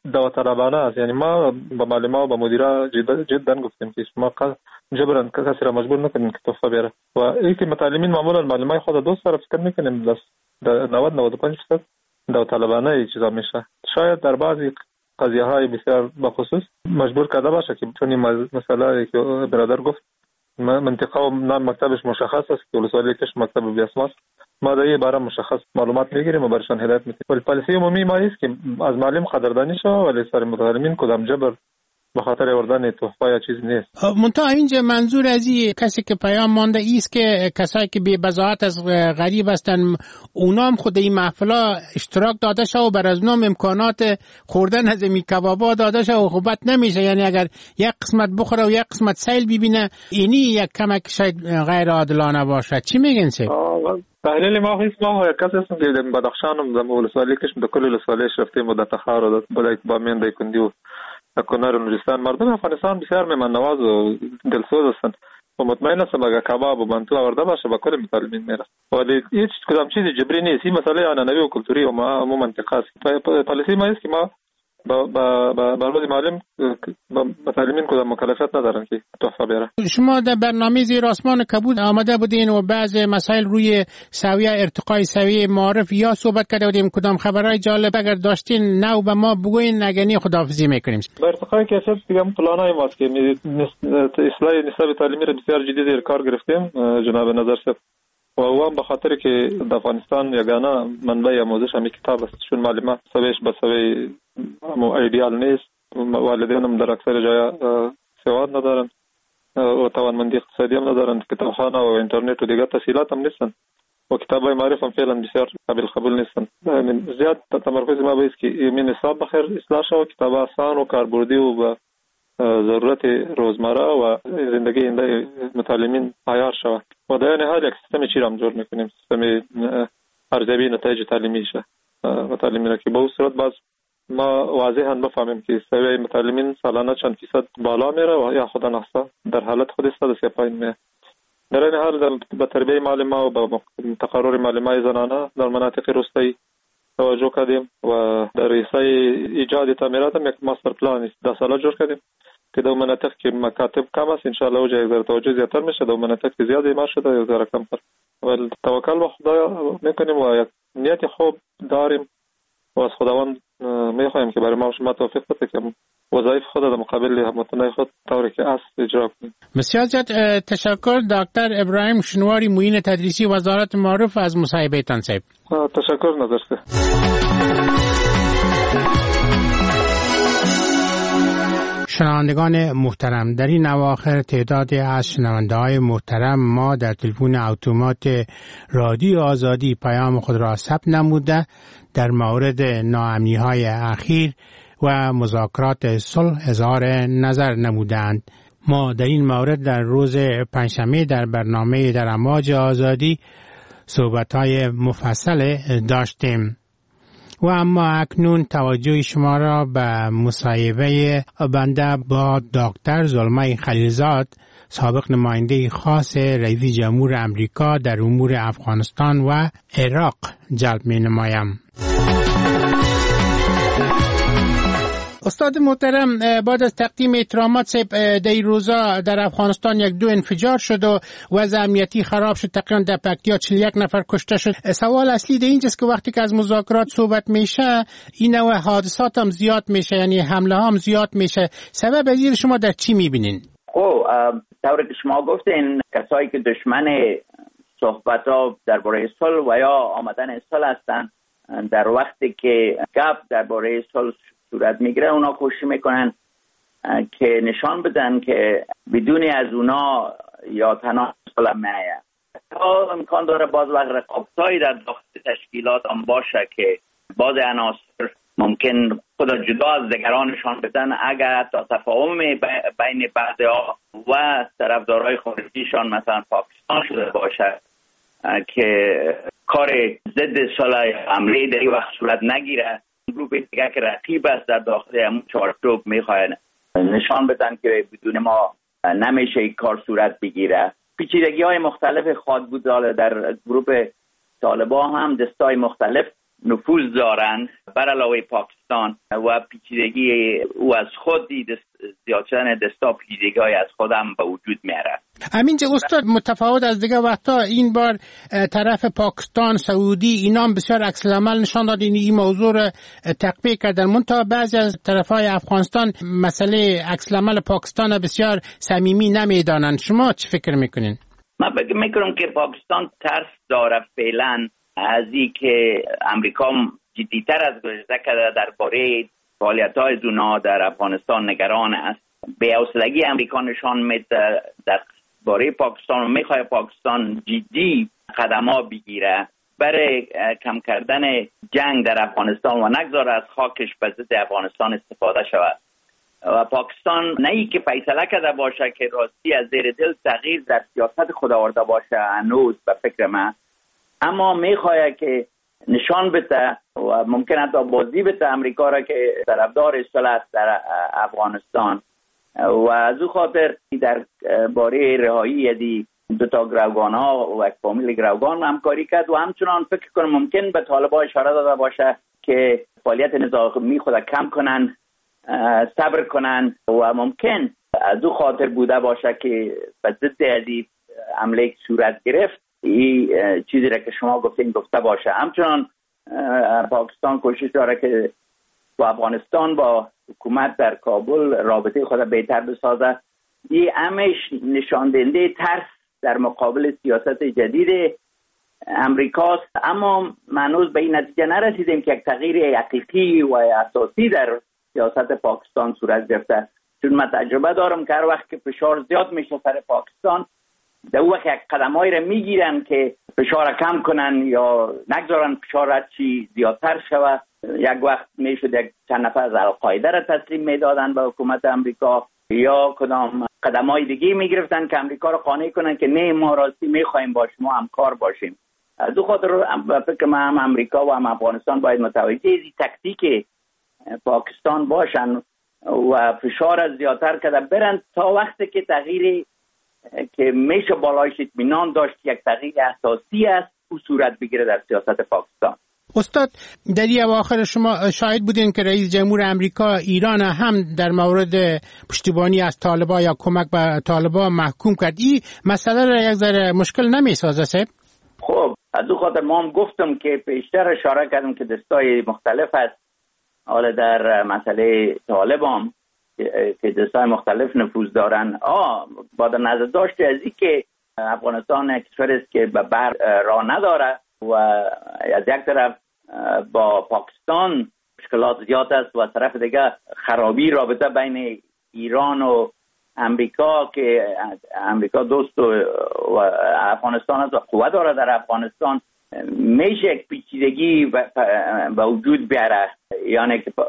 داوطلبانه است. یعنی ما با معلمان و با مدیرا جدا گفتیم که شما جبران کسی را مجبور نکنیم که تحفه بیاره و اینکه متعلمین معمولا معلمای خود دوست را فکر میکنیم بس 90-95% داوطلبانه چیزا میشه. شاید در بعضی قضیه های بسیار بخصوص مجبور کرده باشه که چون مثلا که برادر گفت منطقه و نام مکتبش مشخص است که ولسوالی کش مکتب بیاسماس ما در این باره مشخص معلومات میگیریم و برشان هدایت میکنیم. ولی پالیسی عمومی ما است که از معلم قدردانی شود ولی سر متعلمین کدام جبر به خاطر آوردن تحفه یا چیز نیست. منتها اینجا منظور از این کسی که پیام مانده است که کسایی که بی بضاعت از غریب هستن اونام خود این محفلا اشتراک داده شه و بر از نام امکانات خوردن از این کبابا داده شه و خوبت نمیشه. یعنی اگر یک قسمت بخوره و یک قسمت سیل ببینه اینی یک کمک شاید غیر عادلانه باشه. چی میگن سه؟ تحلیل ما هیچ ما یک کسی هستم که در بدخشان و ولسوالی کشم در کل ولسوالیش رفتیم و در تخار و در بامیان در کندی و کنار نورستان مردم افغانستان بسیار مهمان نواز و دلسوز هستند و مطمئن هستم اگر کباب و منتو آورده باشه با کل متعلمین میره ولی هیچ کدام چیز جبری نیست. این مسئله عنعنوی و کلتوری و ما منطقه است. پالیسی ما است که ما با معلم متعلمین کدام مکلفیت ندارن که تحفه بیاره. شما در برنامه زیر آسمان کبود آمده بودین و بعض مسائل روی سویه ارتقای سویه معارف یا صحبت کرده بودیم. کدام خبرهای جالب اگر داشتین نو به ما بگوین نگنی خداحافظی میکنیم. با ارتقای کیفیت دیگه پلانای ماست که اصلاح نصاب تعلیمی را بسیار جدی زیر کار گرفتیم جناب نظر صاحب و او هم به خاطر که در افغانستان یگانه منبع آموزش همین کتاب است چون معلومات سویش به سوی ایدئال نیست. والدین هم در اکثر جای سواد ندارن و توانمندی اقتصادی هم ندارن. کتابخانه و اینترنت و دیگر تسهیلات هم نیستن و کتابای معرف هم فعلا بسیار قابل قبول نیستن. زیاد تمرکز ما باید که این نصاب بخیر اصلاح شود، کتاب آسان و کاربردی و با ضرورت روزمره و زندگی متعلمین عیار شود و در این حال یک سیستم چی را هم جور میکنیم سیستم ارزیابی نتایج تعلیمی شه متعلمین که به اون صورت باز ما واضحاً بفهمیم که سویه متعلمین سالانه چند فیصد بالا میره و یا خدا نخواسته در حالت خود است یا پایین میره. در این حال به تربیه معلمان و به تقرر معلمای زنانه در مناطق روستایی توجه کردیم و در ریسه ایجاد تعمیرات هم یک ماستر پلان است 10 ساله جور کردیم که در مناطق که مکاتب کم است ان شاء الله وجه در توجه زیاتر میشه. در مناطق که زیاد ایمار شده یا زیاد کم کرد و توکل به خدا میکنیم و یک نیت خوب داریم و از خداوند میخوایم که برای ما و شما توفیق بده که وظایف خود در مقابل هموطنان خود طوری که است اجرا کنیم. بسیار زیاد تشکر دکتر ابراهیم شنواری معین تدریسی وزارت معارف از مصاحبه تان صاحب. تشکر نظر صاحب. شنوندگان محترم، در این اواخر تعدادی از شنونده‌های محترم ما در تلفن اتومات رادیو آزادی پیام خود را ثبت نموده در مورد ناامنی‌های اخیر و مذاکرات صلح اظهار نظر نمودند. ما در این مورد در روز پنجشنبه در برنامه در امواج آزادی صحبت‌های مفصل داشتیم. و اما اکنون توجه شما را به مصاحبه بنده با دکتر زلمه خلیلزاد سابق نماینده خاص رئیس جمهور امریکا در امور افغانستان و عراق جلب می نمایم. استاد محترم، بعد از تقدیم احترامات در این روزا در افغانستان 1-2 انفجار شد و وضع امنیتی خراب شد. تقریبا در پکتیا 41 نفر کشته شد. سوال اصلی در اینجاست که وقتی که از مذاکرات صحبت میشه این نوع حادثات هم زیاد میشه، یعنی حمله هم زیاد میشه. سبب از شما در چی میبینین؟ خب طوری که شما گفتین کسایی که دشمن صحبت ها درباره صلح و یا آمدن صلح هستن در وقتی که گپ درباره صلح صورت میگیره اونا کوشش میکنن که نشان بدن که بدون از اونا یا تنها صلح میآید. تا امکان داره باز وقت رقابتایی در داخل تشکیلات هم باشه که بعض عناصر ممکن خود جدا از دیگرانشان بدن اگر تا تفاهم بین بعضی‌ها و طرفدارای خارجیشان مثلا پاکستان شده باشه که کار ضد صلح حمله در این وقت صورت نگیره. گروه دیگه که رقیب است در داخل همون چارچوب میخواین نشان بدن که بدون ما نمیشه این کار صورت بگیره. پیچیدگی های مختلف خواهد بود در گروه طالبان هم دستای مختلف نفوذ دارند بر علاوه پاکستان و پیچیدگی او از خود زیاد شدن دستا پیچیدگی از خودم به وجود میاره. همینجا استاد متفاوت از دیگه وقتا این بار طرف پاکستان سعودی اینا هم بسیار عکس العمل نشان داد، این موضوع رو تقویه کردن. منتها بعضی از طرفای افغانستان مسئله عکس العمل پاکستان بسیار صمیمی نمیدانن. شما چی فکر میکنین؟ من فکر میکنم که پاکستان ترس داره فعلا از این که امریکا جدیتر از گذشته کرده درباره فعالیت‌های اونا در افغانستان نگران است. بی‌حوصلگی امریکا نشان میده درباره پاکستان و میخواد پاکستان جدی قدم‌ها بگیره برای کم کردن جنگ در افغانستان و نگذاره از خاکش به ضد افغانستان استفاده شود. و پاکستان نه ای که فیصله کرده باشه که راستی از زیر دل تغییر در سیاست خود آورده باشه هنوز به فکر من، اما میخواد که نشان بده و ممکن حتی بازی بده امریکا را که طرفدار اصلاح است در افغانستان و از او خاطر در باره رهایی دی دو تا گروگان ها و فامیل گروگان همکاری کرد و همچنان فکر کنم ممکن به طالبان اشاره داده باشه که فعالیت نظامی خود کم کنن، صبر کنن و ممکن از او خاطر بوده باشه که به ضد ازی حمله صورت گرفت این چیزی را که شما گفتین گفته باشه. همچنان پاکستان کوشش داره که با افغانستان با حکومت در کابل رابطه خود بهتر بسازه. این همش نشان دهنده ترس در مقابل سیاست جدید امریکاست، اما هنوز به این نتیجه نرسیدیم که یک تغییر حقیقی و اساسی در سیاست پاکستان صورت گرفته. چون من تجربه دارم که هر وقت که فشار زیاد میشه سر پاکستان در اون وقت یک قدم‌هایی را میگیرن که فشار کم کنن یا نگذارن فشار چی زیادتر شود. یک وقت میشد یک چند نفر از القاعده را تسلیم میدادن به حکومت امریکا یا کدام قدم‌های دیگه میگرفتن که امریکا را قانع کنن که نه ما راستی میخوایم با شما همکار باشیم. از اون خاطر فکر من هم امریکا و هم افغانستان باید متوجه این تاکتیک پاکستان باشن و فشار از زیادتر کرده برن تا وقتی که تغییری که میشه بالایش اطمینان داشت یک تغییر اساسی است او صورت بگیره در سیاست پاکستان. استاد در این اواخر شما شاهد بودین که رئیس جمهور امریکا ایران هم در مورد پشتیبانی از طالبان یا کمک به طالبان محکوم کرد. این مسئله را یک ذره مشکل نمیسازه صاحب؟ خب از اون خاطر ما هم گفتم که پیشتر اشاره کردم که دستای مختلف است. حالا در مسئله طالبان که دستای مختلف نفوذ دارن با در نظر داشته از این که افغانستان کشور است که به بر راه نداره و از یک طرف با پاکستان مشکلات زیاد است و از طرف دیگه خرابی رابطه بین ایران و امریکا که امریکا دوست و افغانستان است و قوت داره در افغانستان میشه یک پیچیدگی به وجود بیاره، یعنی که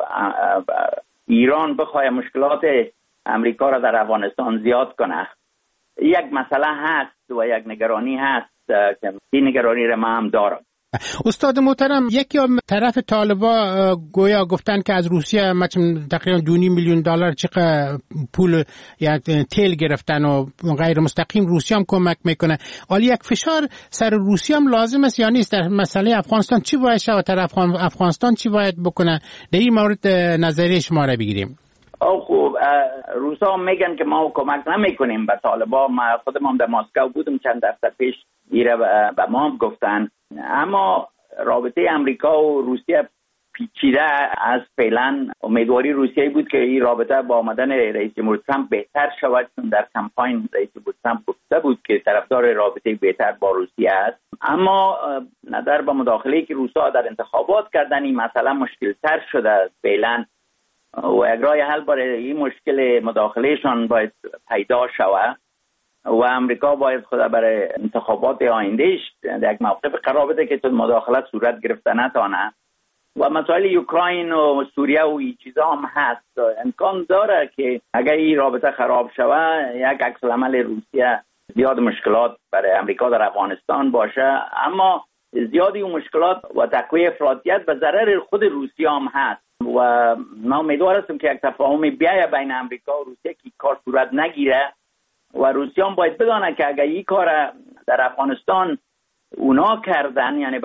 ایران بخواد مشکلات امریکا را در افغانستان زیاد کنه. یک مسئله هست و یک نگرانی هست که این نگرانی را من هم دارم. استاد محترم، یکی از طرف طالبان گویا گفتن که از روسیه تقریبا $2.5 میلیون چقدر پول یا تیل گرفتن و غیر مستقیم روسیه هم کمک میکنه. ولی یک فشار سر روسیه هم لازم است یا نیست؟ در مسئله افغانستان چی باید شود؟ طرف افغانستان چی باید بکنه؟ در این مورد نظریه شما را بگیریم. خب روسا میگن که ما کمک نمیکنیم به طالبان. ما خودم در مسکو بودم چند هفته پیش، ایره به ما هم گفتن. اما رابطه امریکا و روسیه پیچیده از فعلا. امیدواری روسیه بود که این رابطه با آمدن رئیس جمهور ترامپ بهتر شود، چون در کمپاین رئیس جمهور ترامپ گفته بود که طرفدار رابطه بهتر با روسیه است. اما نظر به مداخله که روسا در انتخابات کردن این مسئله مشکل تر شده فعلا و یک راه حل برای این مشکل مداخلهشان باید پیدا شود و امریکا باید خود برای انتخابات آیندهش در یک موقف قرار بده که مداخلت صورت گرفته نتانه. و مسائل اوکراین و سوریه و این چیزا هم هست. امکان داره که اگر این رابطه خراب شود یک عکس العمل روسیه زیاد مشکلات برای امریکا در افغانستان باشه، اما زیادی اون مشکلات و تقویه افراطیت به ضرر خود روسیه هم هست و ما امیدوار هستیم که یک تفاهم بیاید بین امریکا و روسیه که کار صورت نگیره و روسیه هم باید بدانه که اگر این کار در افغانستان اونا کردن، یعنی باید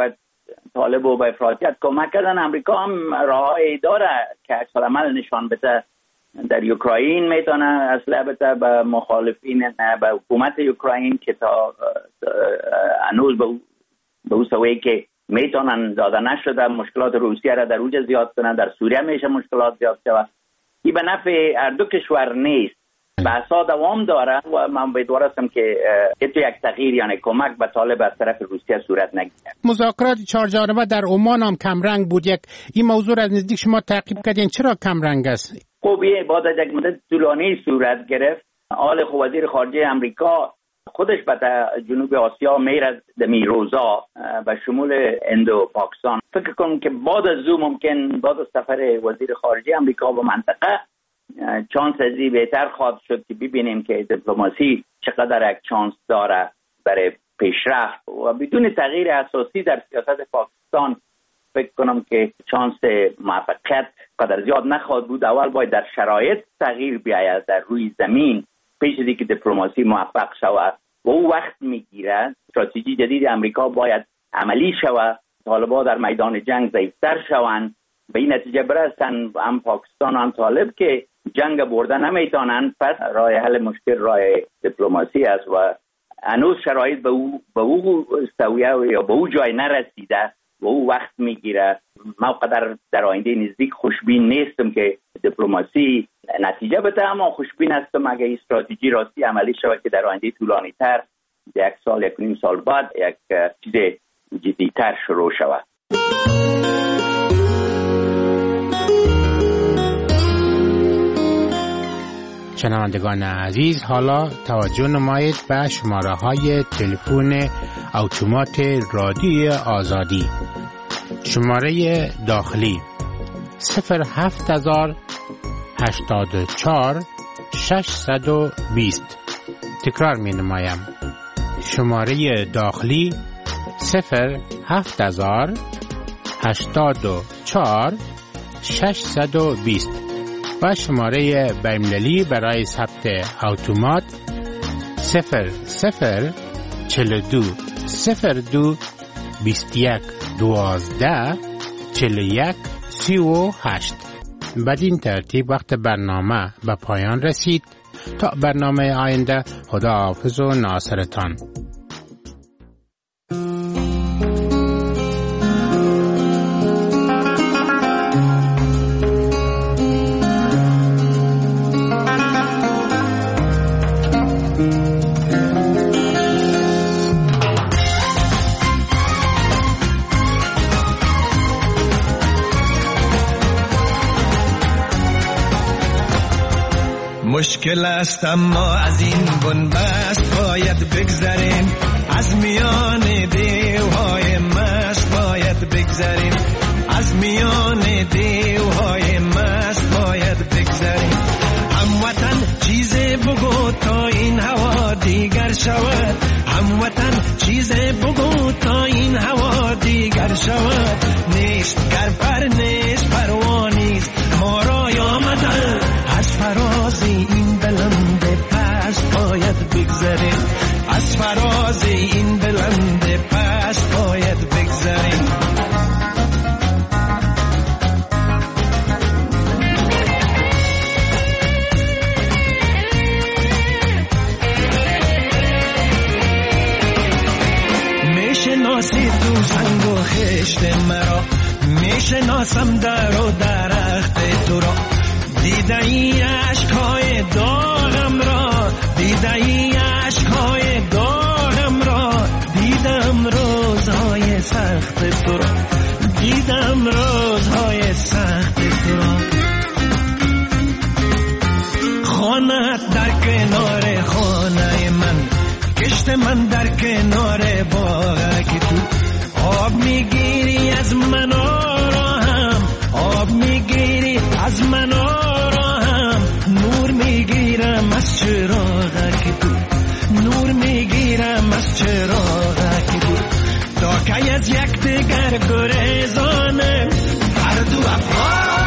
طالب و به افراطیت کمک کردن. امریکا هم راهی داره که عکس العمل نشان بده. در اوکراین میتونه اسلحه بده به مخالفین، به حکومت اوکراین که تا هنوز به اون سویی که میتونن داده نشده. مشکلات روسیه را در اوج زیاد کنن، در سوریه میشه مشکلات زیاد شود. این به نفع هر دو کشور نیست. بحثا دوام داره و من امیدوارم که یک تغییر یعنی کمک به طالب از طرف روسیه صورت نگیرد. مذاکرات 4 جانبه در عمان هم کمرنگ بود. این موضوع از نزدیک شما تعقیب کردین، چرا کمرنگ است؟ خب بعد از یک مدت طولانی صورت گرفت. آل وزیر خارجه امریکا خودش به جنوب آسیا میرد دمی روزا به شمول هند و پاکستان. فکر کنم که بعد از ممکن بعد از سفر وزیر خارجه امریکا به منطقه چانس ازی بهتر خواهد شد که ببینیم که دیپلماسی چقدر یک چانس داره برای پیشرفت و بدون تغییر اساسی در سیاست پاکستان فکر کنم که چانس موفقیت قدر زیاد نخواهد بود. اول باید در شرایط تغییر بیاید در روی زمین پیش از اینکه دیپلماسی موفق شود و او وقت میگیره. استراتژی جدید امریکا باید عملی شود، طالبان در میدان جنگ ضعیفتر شوند، به این نتیجه برسن هم پاکستان و هم طالب که جنگ برده نمیتونن. پس راه حل مشکل راه دیپلماسی است و هنوز شرایط به او استویه یا به او جای نرسیده و او وقت میگیره. ما قدر در آینده نزدیک خوشبین نیستم که دیپلماسی نتیجه بده، اما خوشبین هستم اگه این استراتژی راستی عملی شود که در آینده طولانی تر، 1 سال 1.5 سال بعد یک چیز جدی‌تر شروع شود. شنوندگان عزیز، حالا توجه نمایید به شماره‌های تلفن اتومات رادیوی آزادی. شماره داخلی 07084 620. تکرار می نمایم. شماره داخلی 07084 620 و شماره بین‌المللی برای ثبت اتومات 0042 02 21 12 41 38. بدین ترتیب وقت برنامه به پایان رسید. تا برنامه آینده، خداحافظ و ناصرتان. مشکل است اما از این بنبست باید بگذریم، از میان دیوهای مست باید بگذریم، از میان دیوهای مست باید بگذریم. هموطن چیز بگو تا این هوا دیگر شود، هموطن چیز بگو تا این هوا دیگر شود. نیست گرپر نیست پروانیست، ما را آمدن از فراز این بلند پست باید بگذریم، از فراز این بلند پست باید بگذریم. میشناسی تو سنگ و خشت مرا، میشناسم در و درخت تو را. دیده ای عشقهای داغم را، دیده ای عشقهای داغم را، دیدم روزهای سخت تو را، دیدم روزهای سخت تو را. خانه در کنار خانه من، کشت من در کنار باغ تو. آب میگیری از من آرام، آب میگیری از من آرام، نور میگیرم از چراغ تو، نور میگیرم از چراغ تو. تا که از یک دیگر گریزانه هر دو افغان